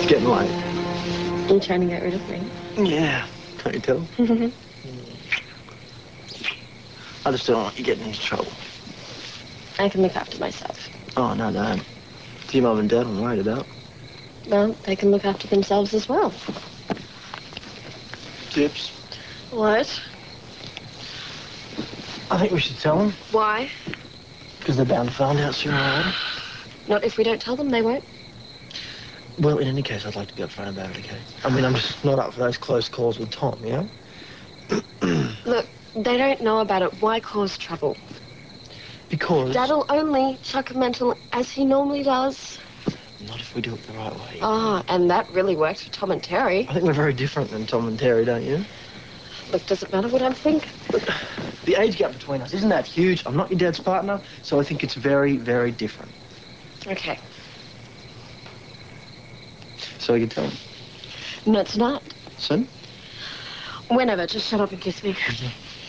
Getting late. Are you trying to get rid of me? Yeah, can't you tell? I just don't want you getting into trouble. I can look after myself. Oh, no, don't. It's your mum and dad I'm worried about. Well, they can look after themselves as well. Tips. What? I think we should tell them. Why? Because they're bound to find out sooner or later. Not if we don't tell them, they won't. Well, in any case, I'd like to be upfront about it, okay? I mean, I'm just not up for those close calls with Tom, you know? Look, they don't know about it. Why cause trouble? Because... Dad'll only chuck a mental as he normally does. Not if we do it the right way. Ah, and that really works for Tom and Terry. I think we're very different than Tom and Terry, don't you? Look, does it matter what I think? The age gap between us isn't that huge. I'm not your dad's partner, so I think it's very, very different. Okay. So you can tell him. No, tonight. Soon? Whenever. Just shut up and kiss me.